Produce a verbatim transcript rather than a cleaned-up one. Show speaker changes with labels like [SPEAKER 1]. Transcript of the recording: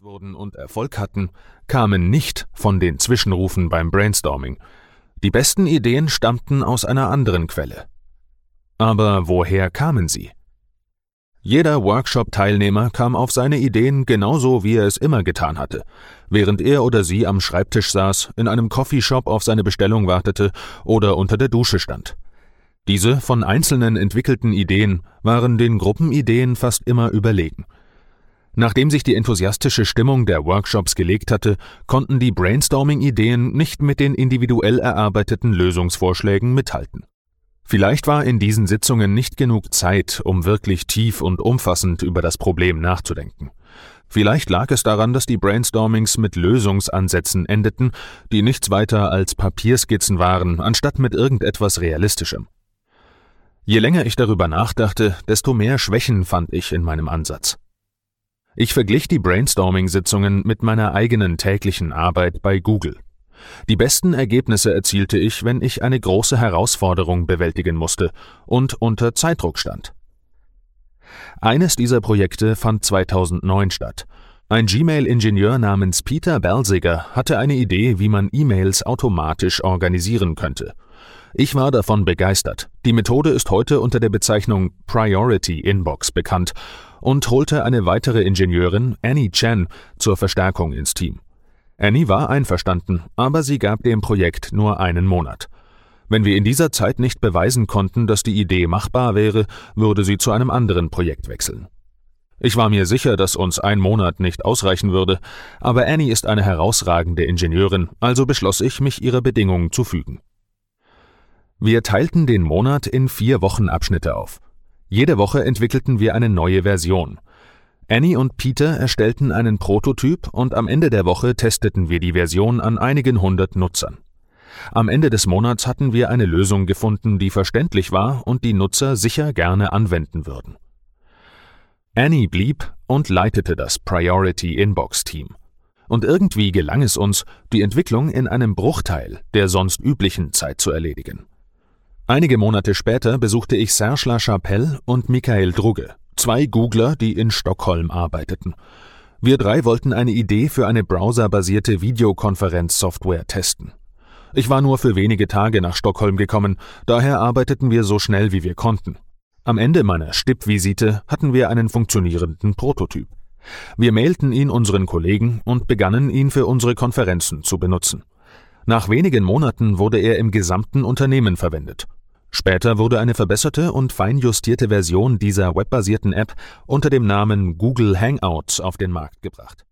[SPEAKER 1] wurden und Erfolg hatten, kamen nicht von den Zwischenrufen beim Brainstorming. Die besten Ideen stammten aus einer anderen Quelle. Aber woher kamen sie? Jeder Workshop-Teilnehmer kam auf seine Ideen genauso, wie er es immer getan hatte, während er oder sie am Schreibtisch saß, in einem Coffeeshop auf seine Bestellung wartete oder unter der Dusche stand. Diese von Einzelnen entwickelten Ideen waren den Gruppenideen fast immer überlegen. Nachdem sich die enthusiastische Stimmung der Workshops gelegt hatte, konnten die Brainstorming-Ideen nicht mit den individuell erarbeiteten Lösungsvorschlägen mithalten. Vielleicht war in diesen Sitzungen nicht genug Zeit, um wirklich tief und umfassend über das Problem nachzudenken. Vielleicht lag es daran, dass die Brainstormings mit Lösungsansätzen endeten, die nichts weiter als Papierskizzen waren, anstatt mit irgendetwas Realistischem. Je länger ich darüber nachdachte, desto mehr Schwächen fand ich in meinem Ansatz. Ich verglich die Brainstorming-Sitzungen mit meiner eigenen täglichen Arbeit bei Google. Die besten Ergebnisse erzielte ich, wenn ich eine große Herausforderung bewältigen musste und unter Zeitdruck stand. Eines dieser Projekte fand zweitausendneun statt. Ein Gmail-Ingenieur namens Peter Balziger hatte eine Idee, wie man E-Mails automatisch organisieren könnte. Ich war davon begeistert. Die Methode ist heute unter der Bezeichnung Priority Inbox bekannt und holte eine weitere Ingenieurin, Annie Chen, zur Verstärkung ins Team. Annie war einverstanden, aber sie gab dem Projekt nur einen Monat. Wenn wir in dieser Zeit nicht beweisen konnten, dass die Idee machbar wäre, würde sie zu einem anderen Projekt wechseln. Ich war mir sicher, dass uns ein Monat nicht ausreichen würde, aber Annie ist eine herausragende Ingenieurin, also beschloss ich, mich ihrer Bedingung zu fügen. Wir teilten den Monat in vier Wochenabschnitte auf. Jede Woche entwickelten wir eine neue Version. Annie und Peter erstellten einen Prototyp und am Ende der Woche testeten wir die Version an einigen hundert Nutzern. Am Ende des Monats hatten wir eine Lösung gefunden, die verständlich war und die Nutzer sicher gerne anwenden würden. Annie blieb und leitete das Priority Inbox Team. Und irgendwie gelang es uns, die Entwicklung in einem Bruchteil der sonst üblichen Zeit zu erledigen. Einige Monate später besuchte ich Serge Lachapelle und Michael Drugge, zwei Googler, die in Stockholm arbeiteten. Wir drei wollten eine Idee für eine browserbasierte Videokonferenzsoftware testen. Ich war nur für wenige Tage nach Stockholm gekommen, daher arbeiteten wir so schnell wie wir konnten. Am Ende meiner Stippvisite hatten wir einen funktionierenden Prototyp. Wir mailten ihn unseren Kollegen und begannen ihn für unsere Konferenzen zu benutzen. Nach wenigen Monaten wurde er im gesamten Unternehmen verwendet. Später wurde eine verbesserte und feinjustierte Version dieser webbasierten App unter dem Namen Google Hangouts auf den Markt gebracht.